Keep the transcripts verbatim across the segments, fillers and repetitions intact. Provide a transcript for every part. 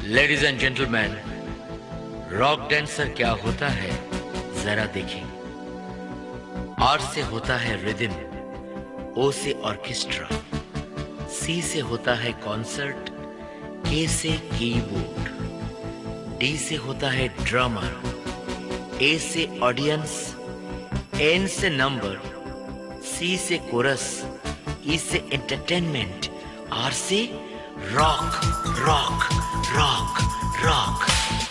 Ladies and gentleman, rock dancer क्या होता है जरा देखें। आर से होता है रिदम, ओ से ऑर्केस्ट्रा, सी से होता है कॉन्सर्ट, के से कीबोर्ड, डी से होता है ड्रमर, ए से ऑडियंस, एन से नंबर, सी से कोरस, ई से एंटरटेनमेंट, आर से रॉक रॉक रॉक रॉक।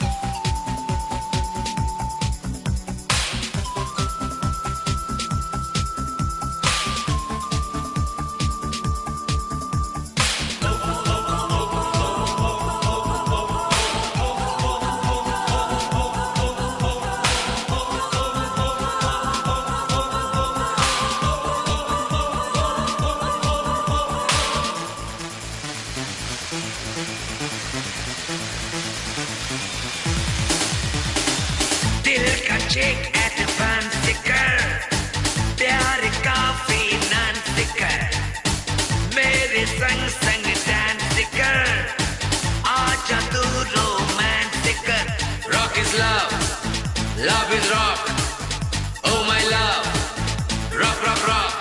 दिल का चेक एडवांस कर, प्यार का फाइनेंस कर, मेरे संग संग डांस कर, आजा तू रोमांस कर। Rock is love, love is rock, oh my love, rock rock rock।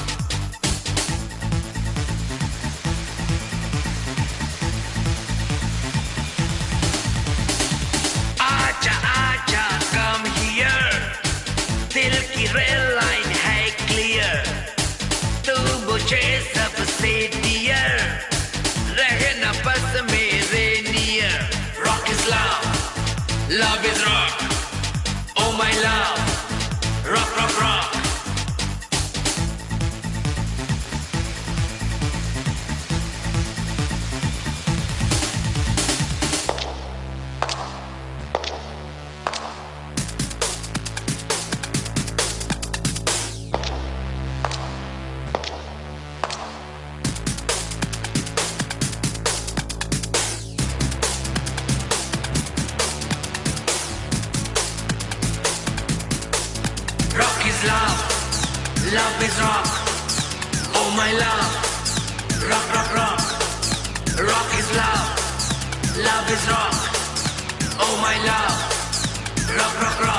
आजा आजा कम हियर, दिल की रेल लाइन है क्लियर, तू मुझे सबसे डियर, रहना बस मेरे near. Rock is love, love is rock, oh my love, rock rock rock। Rock is love, love is rock, oh my love, rock rock rock. Rock is love, love is rock, oh my love, rock rock rock.